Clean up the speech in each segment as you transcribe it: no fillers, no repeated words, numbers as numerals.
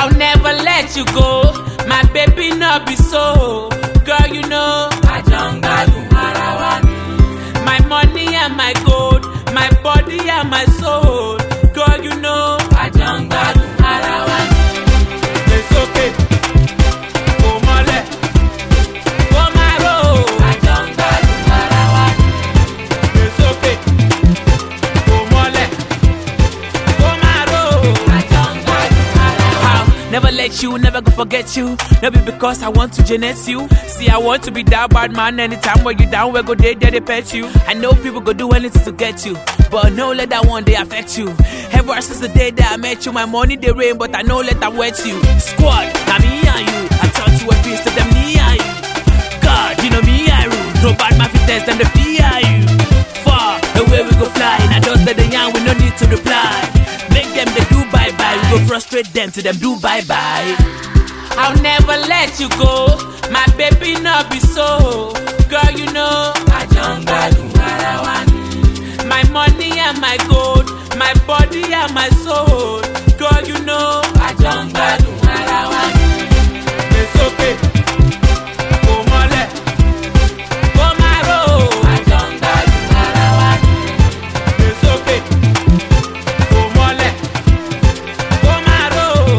I'll never let you go. My baby not be so. Girl, you know my money and my gold, my body and my soul. Girl, you know it's okay. Come on, come on, roll. It's okay. Come on, come on, roll. I'll never let you, never go forget you. Maybe because I want to genet you. See, I want to be that bad man. Anytime when you down, we go there, they pet you. I know people go do anything to get you, but no let that one day affect you. Ever since the day that I met you, my money they rain, but I know let that wet you. Squad, now me and you. I taught you a piece to them, me and you. God, you know me I rule. No bad man fit test them, the fear you. Far the way we go fly. Now just let the young, we no need to reply. Make them they do bye bye. We go frustrate them to them do bye bye. I'll never let you go. My baby not be so. Girl, you know my money and my gold, my body and my soul. Girl, you know it's okay. Come on, come on, roll. It's okay. Come on, come on, roll.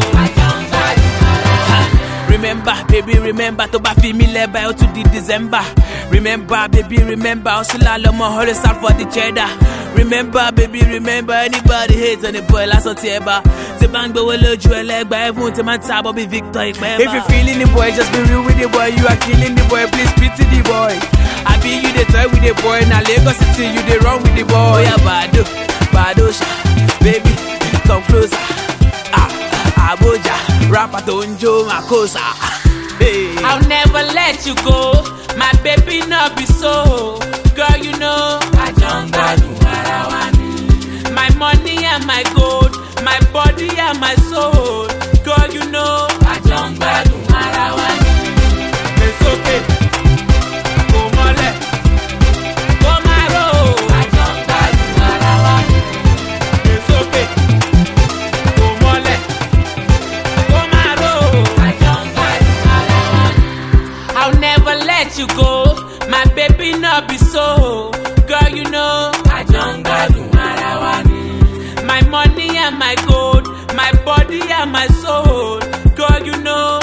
Remember, baby, remember to buy me labor out to the December. Remember, baby, remember, also la my whole out for the cheddar. Remember, baby, remember, anybody hates on the boy, last on table. The bang, but we'll load you a leg by everyone to my tab, be Victor. If you're feeling the boy, just be real with the boy. You are killing the boy, please pity the boy. I be you the toy with the boy, now Lagos City, you the wrong with the boy. Yeah, Badosha, baby, come closer. Abuja, Rapa Tonjo, Makosa. Hey. I'll never let you go. My baby not be so. Girl, you know my money and my gold, my body and my soul. Girl, you know it's okay. Come on, come on, roll. It's okay. Come on, come on, roll. I'll never let you go. My baby not be so. Girl, you know my money and my gold, my body and my soul. Girl, you know